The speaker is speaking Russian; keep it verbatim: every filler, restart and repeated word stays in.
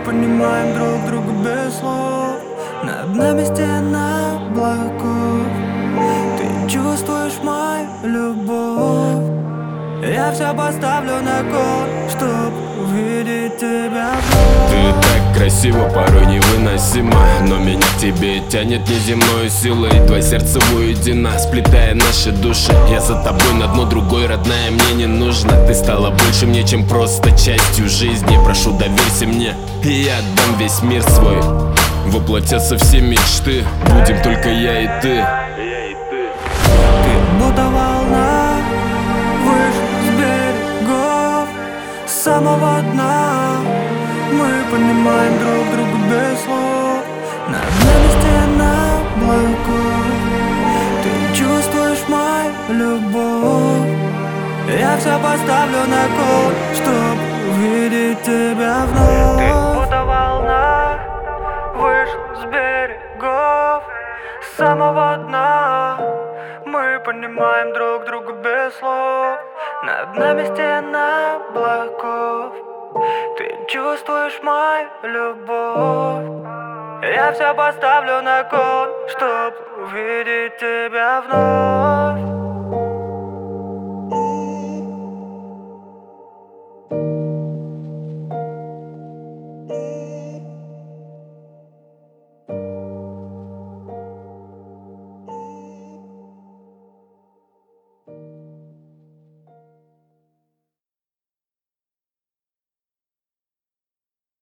понимаем друг друга без слов. Над нами стена облаков. Ты чувствуешь мою любовь. Я все поставлю на кон, чтоб увидеть тебя вновь. Ты так красиво, порой невыносимо, но меня к тебе тянет неземной силой. Два сердца воедино, сплетая наши души. Я за тобой на дно другой, родная, мне не нужно. Ты стала больше мне, чем просто частью жизни. Прошу, доверься мне, и я отдам весь мир свой. Воплотятся все мечты, будем только я и ты. Ты будто волна, выше с берегов, с самого дна. Мы понимаем друг друга без слов. Над нами стена облаков. Ты чувствуешь мою любовь. Я все поставлю на кон, чтоб увидеть тебя вновь. Ты будто волна, вышла с берегов, с самого дна. Мы понимаем друг друга без слов. Над нами стена облаков. Ты чувствуешь мою любовь. Я все поставлю на кон, чтоб увидеть тебя вновь.